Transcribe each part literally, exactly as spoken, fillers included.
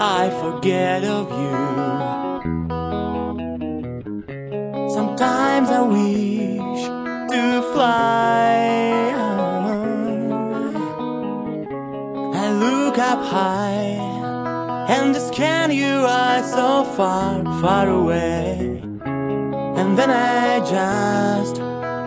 I forget of you. Sometimes I wish to fly. I look up high and scan your eyes so far, far away. And then I just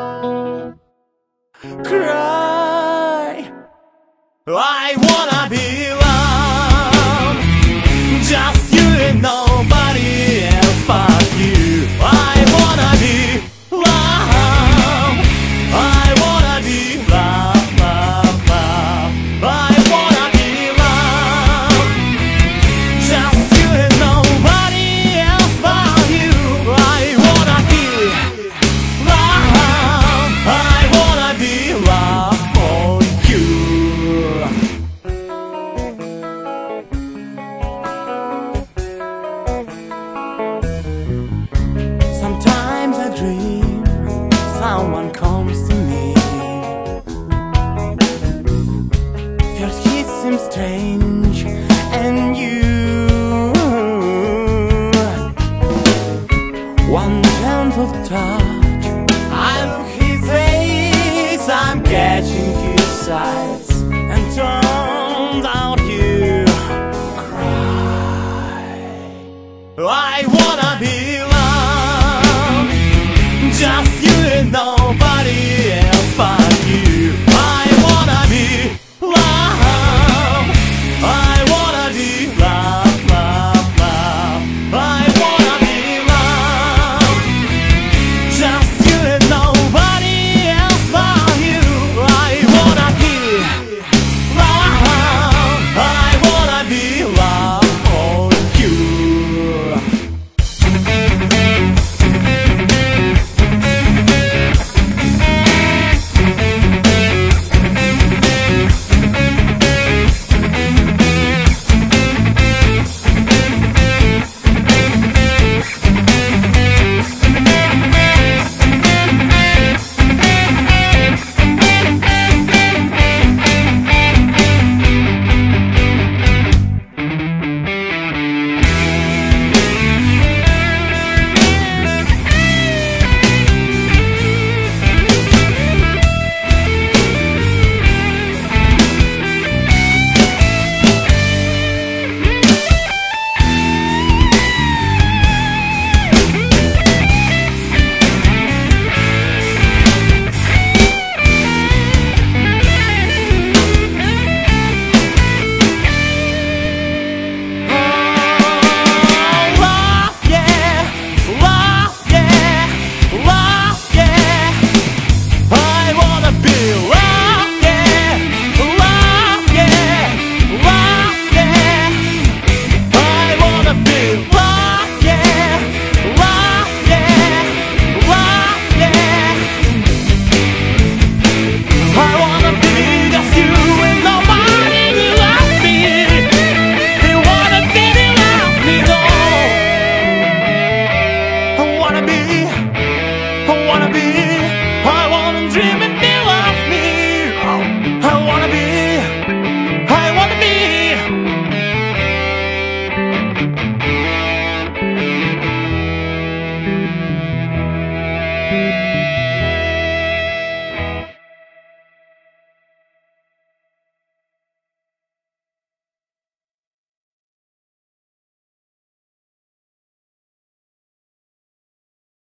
cry. I wanna be loved, just you and nobody else but you. I wanna be loved, I wanna be loved, loved, loved. I wanna be loved, just you and nobody else but you. I wanna be loved, I wanna be loved for you. Sometimes I dream someone comes to me. First he seems strange and you, one gentle touch, I look his face, I'm catching his sights.